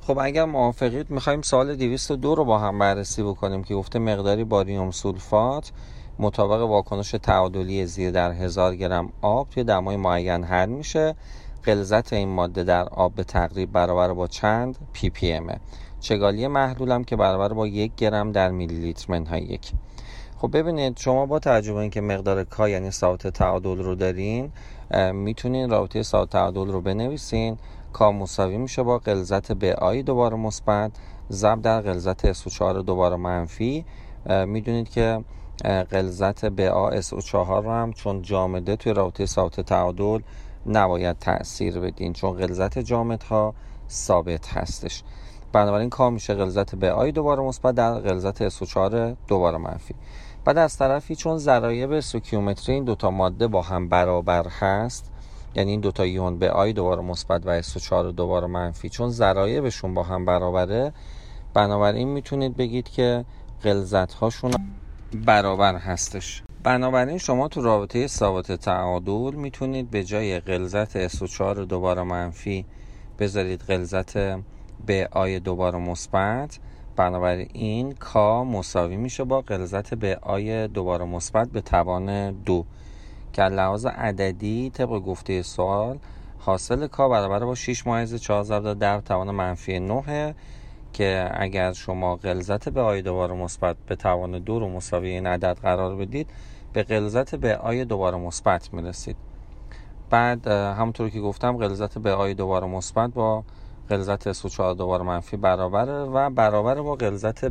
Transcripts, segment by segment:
خب اگر موافقید میخوایم سوال 202 رو با هم بررسی بکنیم که گفته مقداری باریوم سولفات مطابق واکنش تعادلی زیر در 1000 گرم آب توی دمای معین حل میشه. غلظت این ماده در آب به تقریب برابر با چند پی پی امه. چگالی محلولم که برابر با 1 گرم در میلی لیتر منهای 1. خب ببینید شما با توجه به اینکه مقدار کا یعنی ثابت تعادل رو دارین، میتونین رابطه ثابت تعادل رو بنویسین. کا مساوی میشه با غلظت BA دوباره مثبت ضرب در غلظت SO4 دوباره منفی. میدونید که غلظت BaSO4 رو هم چون جامده توی رابطه ثابت تعادل نباید تأثیر بدین، چون غلظت جامدها ثابت هستش. بنابراین کا میشه غلظت BA دوباره مثبت در غلظت SO4 دوباره منفی. بعد از طرفی چون ضرایب استوکیومتری این دوتا ماده با هم برابر هست، یعنی این دوتا ایون BA دوباره مثبت و SO4 دوباره منفی، چون ضرایبشون با هم برابره، بنابراین میتونید بگید که غلظت هاشون برابر هستش. بنابراین شما تو رابطه ثابت تعادل میتونید به جای غلظت SO4 دوباره منفی بذارید غلظت BA دوباره مثبت. بنابراین کا مساوی میشه با غلظت BA دوباره مثبت به توان 2 که لحاظ عددی طبق گفته سوال حاصل کا برابر با 6 مایز 4 ضرب در توان منفی 9 که اگر شما غلظت BA دوباره مثبت به توان 2 رو مساوی این عدد قرار بدید به غلظت BA دوباره مثبت میرسید. بعد همونطور که گفتم غلظت BA دوباره مثبت با غلظت SO4 دوباره منفی برابره و برابر با غلظت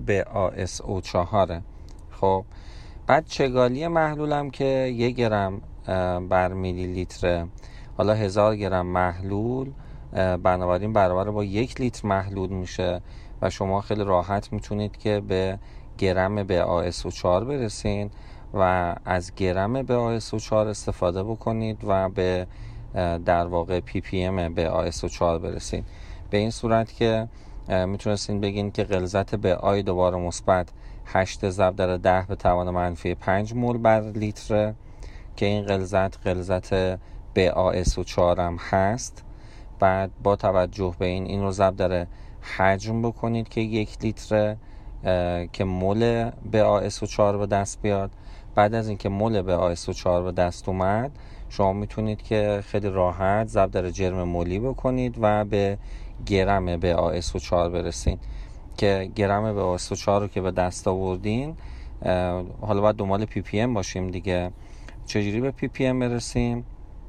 BaSO4. خب بعد چگالی محلولم که 1 گرم بر میلی لیتر، حالا 1000 گرم محلول بنابراین برابر با 1 لیتر محلول میشه و شما خیلی راحت میتونید که به گرم BaSO4 برسین و از گرم BaSO4 استفاده بکنید و به در واقع PPM BaSO4 برسین. به این صورت که میتونستین بگین که غلظت BA دوباره مثبت 8 ضرب در 10 به توان منفی 5 مول بر لیتر که این غلظت BaSO4 هم هست. بعد با توجه به این رو ضرب در حجم بکنید که 1 لیتر که مول BaSO4 به دست بیاد. بعد از اینکه مول BaSO4 به دست اومد شما میتونید که خیلی راحت ضرب در جرم مولی بکنید و به گرم BaSO4 برسین که گرم BaSO4 رو که به دست آوردین حالا باید دنبال PPM باشیم دیگه. چجوری به PPM برسیم؟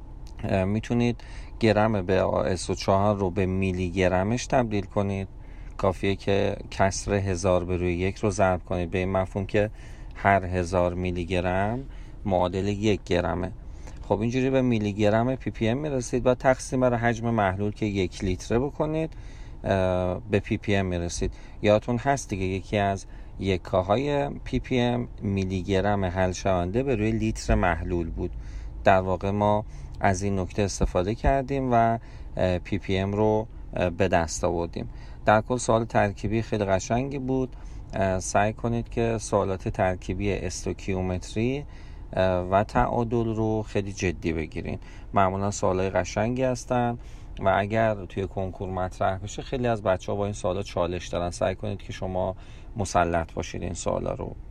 میتونید گرم BaSO4 رو به میلی گرمش تبدیل کنید. کافیه که کسر 1000 به روی 1 رو ضرب کنید به این مفهوم که هر 1000 میلی گرم معادل 1 گرمه. خب اینجوری به میلی گرم PPM میرسید و تقسیم بر حجم محلول که 1 لیتره بکنید به PPM میرسید. یادتون هست دیگه یکی از یکاهای PPM میلی گرم حل شونده به روی لیتر محلول بود. در واقع ما از این نکته استفاده کردیم و PPM رو به دست آوردیم. در کل سوال ترکیبی خیلی قشنگی بود. سعی کنید که سوالات ترکیبی استوکیومتری و تعادل رو خیلی جدی بگیرین. معمولا سوالای قشنگی هستن و اگر توی کنکور مطرح بشه خیلی از بچه‌ها با این سوالا چالش دارن. سعی کنید که شما مسلط باشید این سوالا رو.